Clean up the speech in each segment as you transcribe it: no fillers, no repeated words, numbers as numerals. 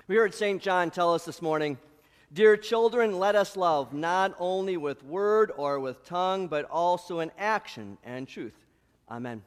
We heard St. John tell us this morning, "Dear children, let us love, not only with word or with tongue, but also in action and truth." Amen.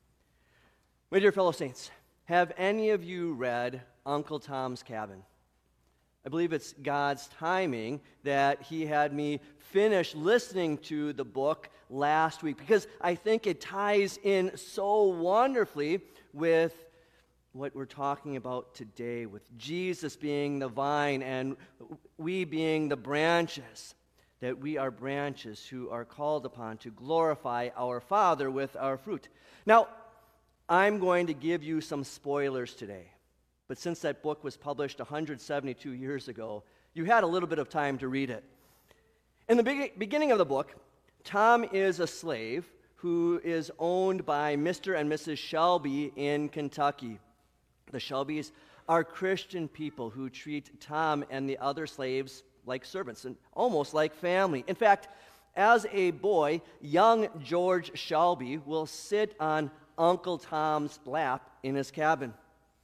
My dear fellow saints, have any of you read Uncle Tom's Cabin? I believe it's God's timing that He had me finish listening to the book last week, because I think it ties in so wonderfully with what we're talking about today, with Jesus being the vine and we being the branches, that we are branches who are called upon to glorify our Father with our fruit. Now, I'm going to give you some spoilers today, but since that book was published 172 years ago, you had a little bit of time to read it. In the beginning of the book, Tom is a slave who is owned by Mr. and Mrs. Shelby in Kentucky. The Shelbys are Christian people who treat Tom and the other slaves like servants and almost like family. In fact, as a boy, young George Shelby will sit on Uncle Tom's lap in his cabin.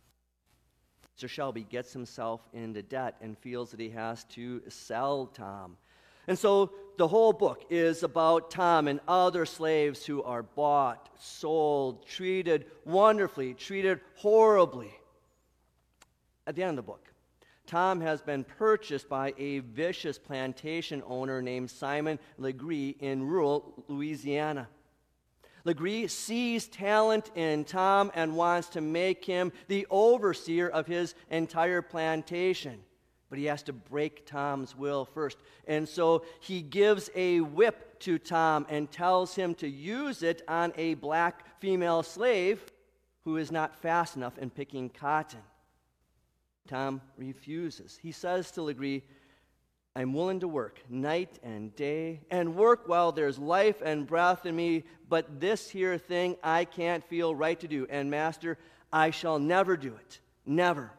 Mr. Shelby gets himself into debt and feels that he has to sell Tom. And so the whole book is about Tom and other slaves who are bought, sold, treated wonderfully, treated horribly. At the end of the book, Tom has been purchased by a vicious plantation owner named Simon Legree in rural Louisiana. Legree sees talent in Tom and wants to make him the overseer of his entire plantation. But he has to break Tom's will first. And so he gives a whip to Tom and tells him to use it on a black female slave who is not fast enough in picking cotton. Tom refuses. He says to Legree, "I'm willing to work night and day and work while there's life and breath in me, but this here thing I can't feel right to do. And master, I shall never do it. Never."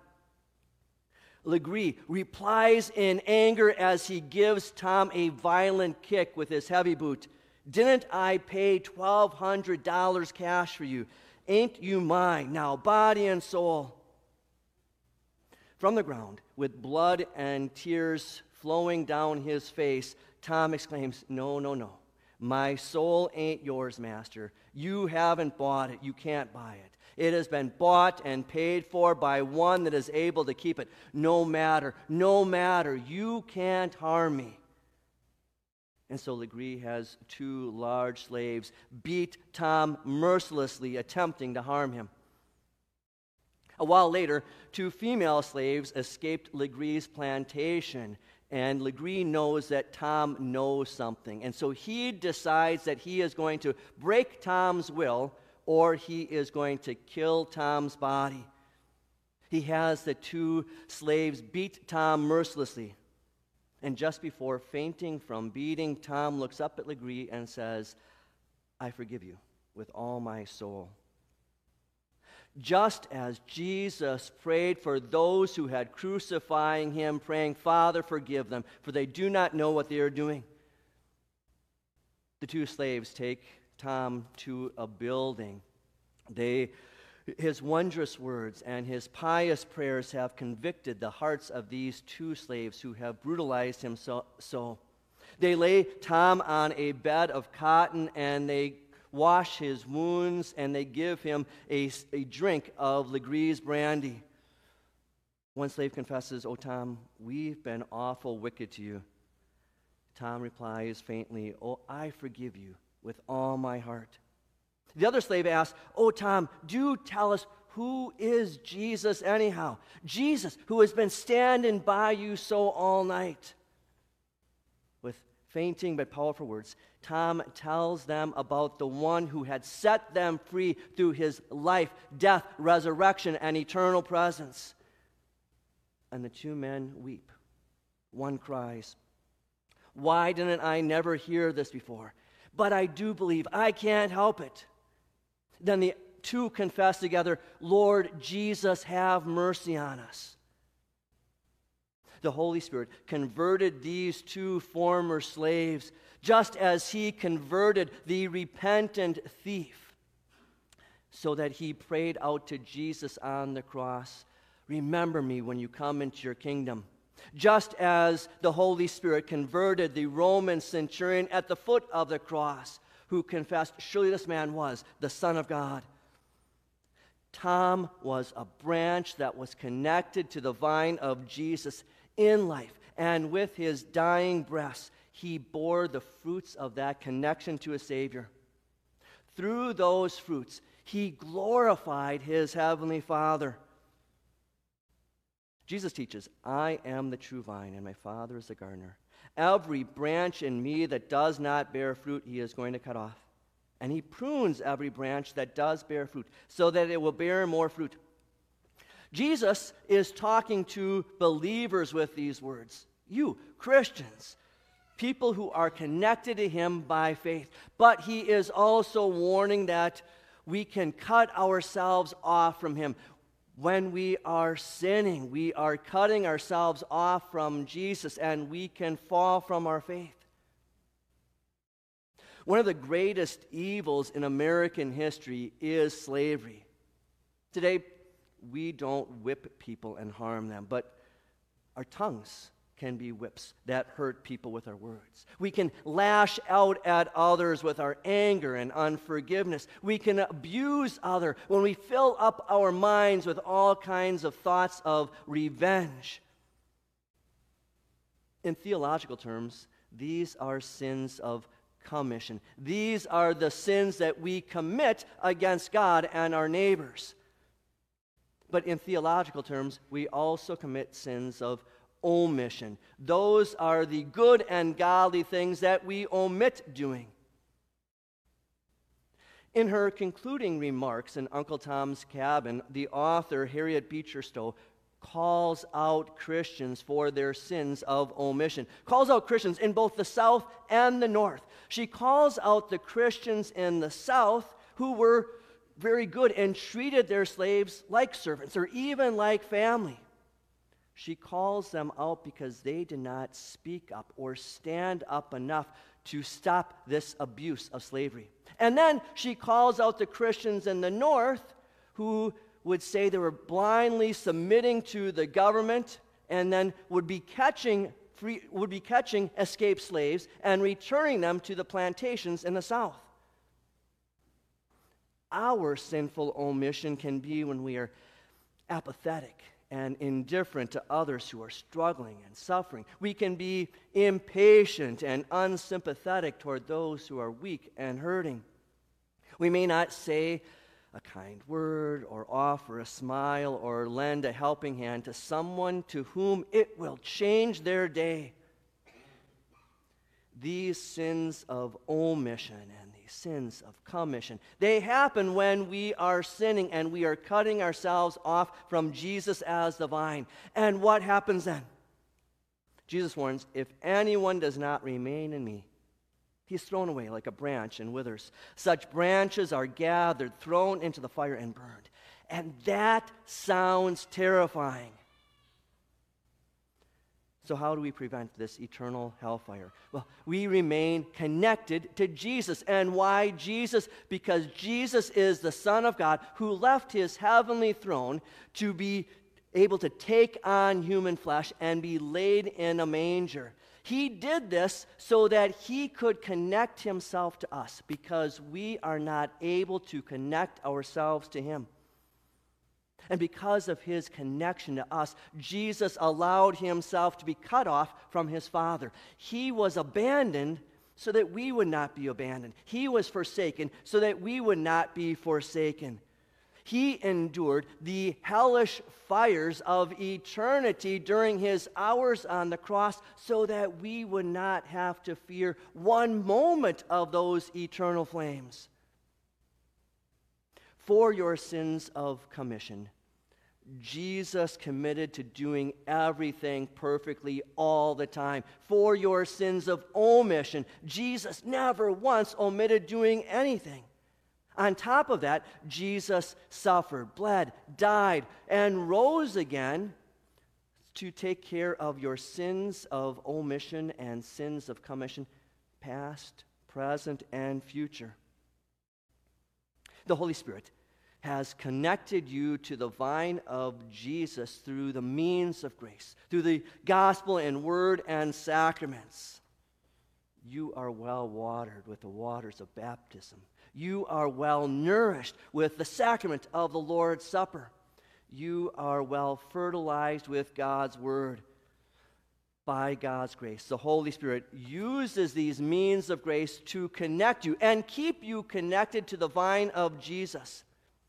Legree replies in anger as he gives Tom a violent kick with his heavy boot. "Didn't I pay $1,200 cash for you? Ain't you mine now, body and soul?" From the ground, with blood and tears flowing down his face, Tom exclaims, "No, no, no. My soul ain't yours, master. You haven't bought it. You can't buy it. It has been bought and paid for by one that is able to keep it. No matter, you can't harm me." And so Legree has two large slaves beat Tom mercilessly, attempting to harm him. A while later, two female slaves escaped Legree's plantation, and Legree knows that Tom knows something. And so he decides that he is going to break Tom's will, or he is going to kill Tom's body. He has the two slaves beat Tom mercilessly. And just before fainting from beating, Tom looks up at Legree and says, "I forgive you with all my soul." Just as Jesus prayed for those who had crucifying him, praying, "Father, forgive them, for they do not know what they are doing," the two slaves take Tom to a building. His wondrous words and his pious prayers have convicted the hearts of these two slaves who have brutalized him so. They lay Tom on a bed of cotton, and they wash his wounds, and they give him a drink of Legree's brandy. One slave confesses, "Oh, Tom, we've been awful wicked to you." Tom replies faintly, "Oh, I forgive you with all my heart." The other slave asks, "Oh, Tom, do tell us, who is Jesus anyhow? Jesus, who has been standing by you so all night." With fainting but powerful words, Tom tells them about the one who had set them free through his life, death, resurrection, and eternal presence. And the two men weep. One cries, "Why didn't I never hear this before? But I do believe. I can't help it." Then the two confess together, "Lord Jesus, have mercy on us." The Holy Spirit converted these two former slaves just as he converted the repentant thief, so that he prayed out to Jesus on the cross, remember me when you come into your kingdom. Just as the Holy Spirit converted the Roman centurion at the foot of the cross, who confessed, surely this man was the Son of God. Tom was a branch that was connected to the vine of Jesus in life, and with his dying breath, he bore the fruits of that connection to a Savior. Through those fruits, he glorified his heavenly Father. Jesus teaches, I am the true vine, and my Father is the gardener. Every branch in me that does not bear fruit, he is going to cut off. And he prunes every branch that does bear fruit, so that it will bear more fruit. Jesus is talking to believers with these words. You, Christians, people who are connected to him by faith. But he is also warning that we can cut ourselves off from him. When we are sinning, we are cutting ourselves off from Jesus, and we can fall from our faith. One of the greatest evils in American history is slavery. Today, we don't whip people and harm them, but our tongues can be whips that hurt people with our words. We can lash out at others with our anger and unforgiveness. We can abuse others when we fill up our minds with all kinds of thoughts of revenge. In theological terms, these are sins of commission. These are the sins that we commit against God and our neighbors. But in theological terms, we also commit sins of omission. Those are the good and godly things that we omit doing. In her concluding remarks in Uncle Tom's Cabin, the author, Harriet Beecher Stowe, calls out Christians for their sins of omission. Calls out Christians in both the South and the North. She calls out the Christians in the South who were very good and treated their slaves like servants or even like family. She calls them out because they did not speak up or stand up enough to stop this abuse of slavery. And then she calls out the Christians in the North who would say they were blindly submitting to the government and then would be catching escaped slaves and returning them to the plantations in the South. Our sinful omission can be when we are apathetic and indifferent to others who are struggling and suffering. We can be impatient and unsympathetic toward those who are weak and hurting. We may not say a kind word or offer a smile or lend a helping hand to someone to whom it will change their day. These sins of omission and these sins of commission, they happen when we are sinning and we are cutting ourselves off from Jesus as the vine. And what happens then? Jesus warns, if anyone does not remain in me, he's thrown away like a branch and withers. Such branches are gathered, thrown into the fire, and burned. And that sounds terrifying. So how do we prevent this eternal hellfire? Well, we remain connected to Jesus. And why Jesus? Because Jesus is the Son of God who left his heavenly throne to be able to take on human flesh and be laid in a manger. He did this so that he could connect himself to us because we are not able to connect ourselves to him. And because of his connection to us, Jesus allowed himself to be cut off from his Father. He was abandoned so that we would not be abandoned. He was forsaken so that we would not be forsaken. He endured the hellish fires of eternity during his hours on the cross so that we would not have to fear one moment of those eternal flames. For your sins of commission, Jesus committed to doing everything perfectly all the time. For your sins of omission, Jesus never once omitted doing anything. On top of that, Jesus suffered, bled, died, and rose again to take care of your sins of omission and sins of commission, past, present, and future. The Holy Spirit has connected you to the vine of Jesus through the means of grace, through the gospel and word and sacraments. You are well watered with the waters of baptism. You are well nourished with the sacrament of the Lord's Supper. You are well fertilized with God's word. By God's grace, the Holy Spirit uses these means of grace to connect you and keep you connected to the vine of Jesus.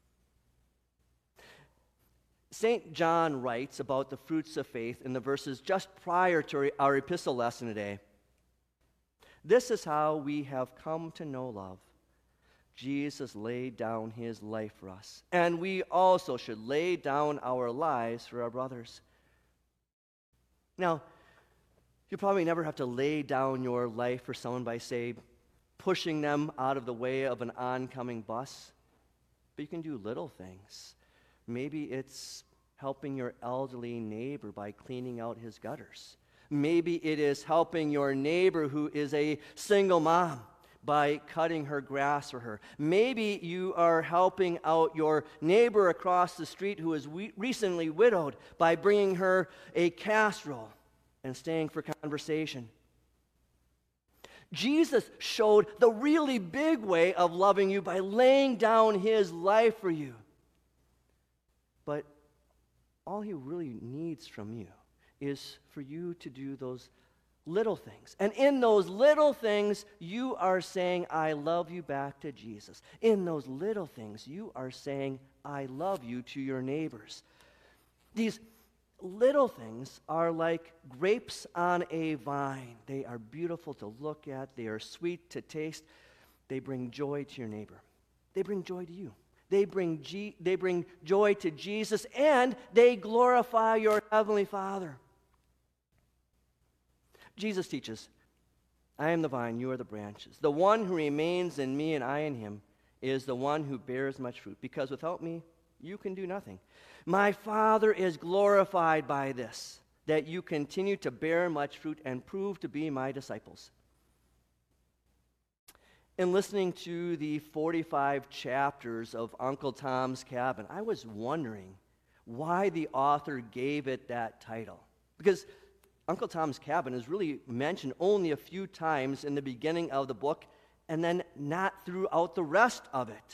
St. John writes about the fruits of faith in the verses just prior to our epistle lesson today. This is how we have come to know love. Jesus laid down his life for us, and we also should lay down our lives for our brothers. Now, you probably never have to lay down your life for someone by, say, pushing them out of the way of an oncoming bus. But you can do little things. Maybe it's helping your elderly neighbor by cleaning out his gutters. Maybe it is helping your neighbor who is a single mom by cutting her grass for her. Maybe you are helping out your neighbor across the street who is recently widowed by bringing her a casserole and staying for conversation. Jesus showed the really big way of loving you by laying down his life for you. But all he really needs from you is for you to do those little things. And in those little things, you are saying, I love you back to Jesus. In those little things, you are saying, I love you to your neighbors. These little things are like grapes on a vine. They are beautiful to look at. They are sweet to taste. They bring joy to your neighbor. They bring joy to you. They bring joy to Jesus, and they glorify your heavenly Father. Jesus teaches, I am the vine, you are the branches. The one who remains in me and I in him is the one who bears much fruit, because without me, you can do nothing. My Father is glorified by this, that you continue to bear much fruit and prove to be my disciples. In listening to the 45 chapters of Uncle Tom's Cabin, I was wondering why the author gave it that title. Because Uncle Tom's Cabin is really mentioned only a few times in the beginning of the book, and then not throughout the rest of it.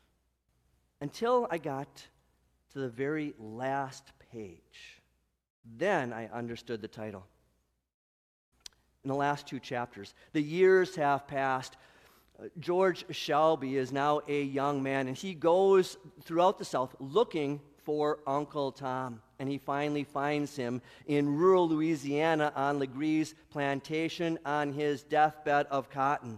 Until I got to the very last page. Then I understood the title. In the last 2 chapters, the years have passed. George Shelby is now a young man, and he goes throughout the South looking for Uncle Tom. And he finally finds him in rural Louisiana on Legree's plantation on his deathbed of cotton.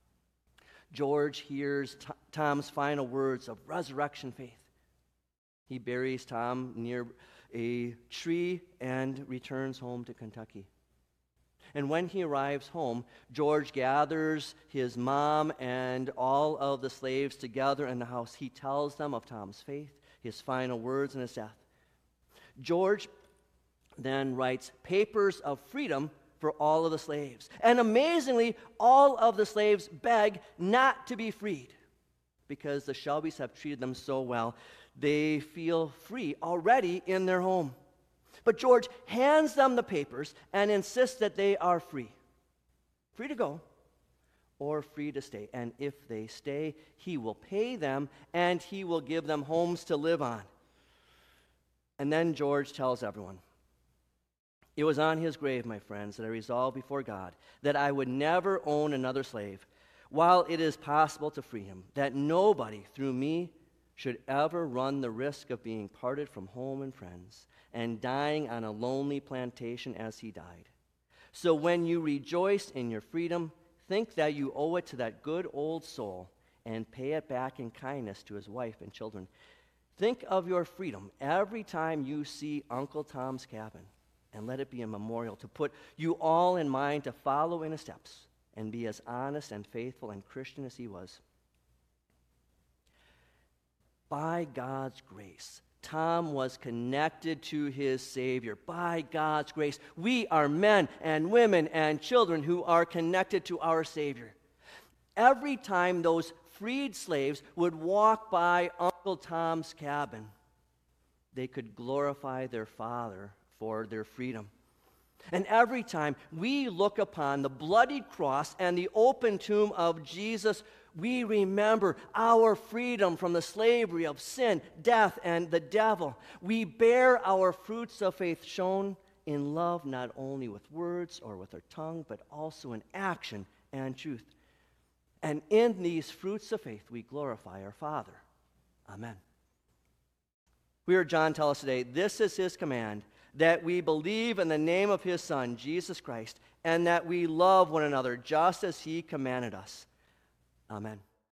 George hears Tom's final words of resurrection faith. He buries Tom near a tree and returns home to Kentucky. And when he arrives home, George gathers his mom and all of the slaves together in the house. He tells them of Tom's faith, his final words, and his death. George then writes papers of freedom for all of the slaves. And amazingly, all of the slaves beg not to be freed because the Shelbys have treated them so well. They feel free already in their home. But George hands them the papers and insists that they are free. Free to go or free to stay. And if they stay, he will pay them and he will give them homes to live on. And then George tells everyone, it was on his grave, my friends, that I resolved before God that I would never own another slave, while it is possible to free him, that nobody through me should ever run the risk of being parted from home and friends and dying on a lonely plantation as he died. So when you rejoice in your freedom, think that you owe it to that good old soul and pay it back in kindness to his wife and children. Think of your freedom every time you see Uncle Tom's Cabin, and let it be a memorial to put you all in mind to follow in his steps and be as honest and faithful and Christian as he was. By God's grace, Tom was connected to his Savior. By God's grace, we are men and women and children who are connected to our Savior. Every time those freed slaves would walk by Uncle Uncle Tom's Cabin, they could glorify their Father for their freedom. And every time we look upon the bloodied cross and the open tomb of Jesus, we remember our freedom from the slavery of sin, death, and the devil. We bear our fruits of faith shown in love, not only with words or with our tongue, but also in action and truth. And in these fruits of faith, we glorify our Father. Amen. We heard John tell us today, this is his command, that we believe in the name of his Son, Jesus Christ, and that we love one another just as he commanded us. Amen.